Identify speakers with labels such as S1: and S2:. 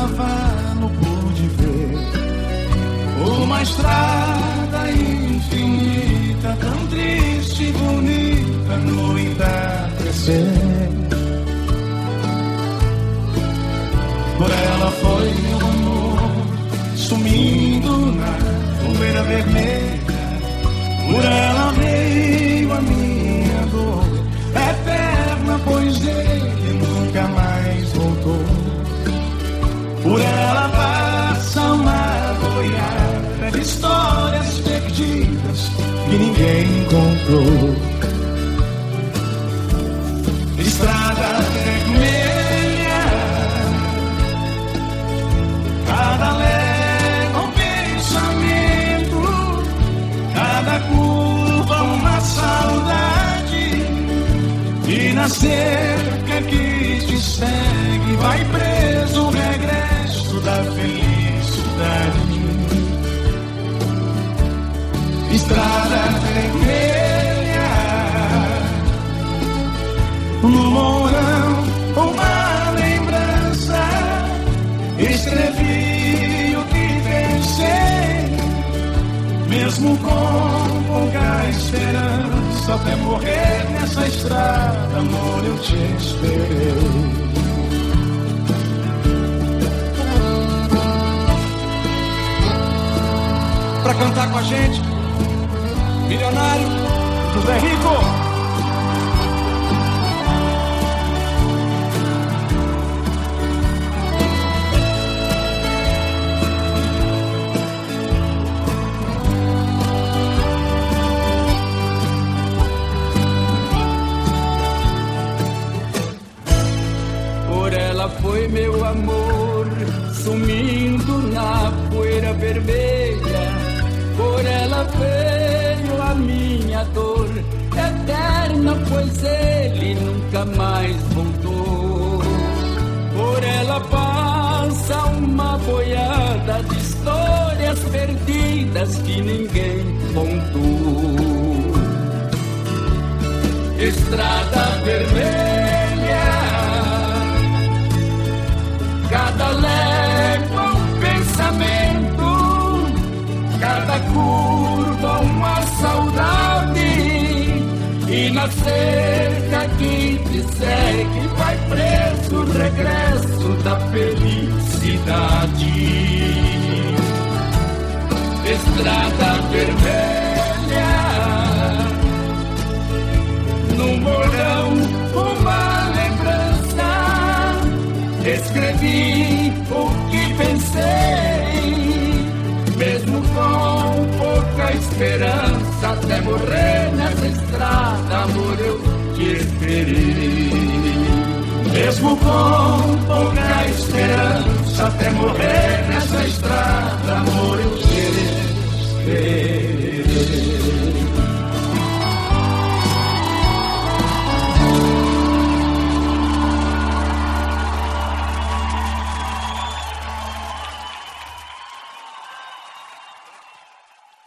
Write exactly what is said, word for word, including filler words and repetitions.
S1: cavalo pude ver uma estrada infinita, tão triste e bonita no entardecer. Por ela foi meu amor sumindo na poeira vermelha, por ela veio a minha dor eterna, pois ele nunca mais voltou. Por ela passa uma boiada de histórias perdidas que ninguém encontrou. Estrada vermelha, cada légua um pensamento, cada curva uma saudade, e na cerca que te segue vai preso o regresso da felicidade. Estrada vermelha, no morão uma lembrança, escrevi o que pensei, mesmo com pouca esperança, até morrer nessa estrada, amor, eu te esperei. Pra cantar com a gente, Milionário, José Rico.
S2: Por ela foi meu amor sumindo na poeira vermelha, por ela veio a minha dor eterna, pois ele nunca mais voltou. Por ela passa uma boiada de histórias perdidas que ninguém contou. Estrada vermelha, cada légua um pensamento, cada curva uma saudade, e na cerca que te segue vai preso o regresso da felicidade. Estrada vermelha, no morão uma lembrança, escrevi o que pensei, mesmo com pouca esperança, até morrer nessa estrada, amor, eu te esperei. Mesmo com pouca esperança, até morrer nessa estrada, amor, eu te esperei.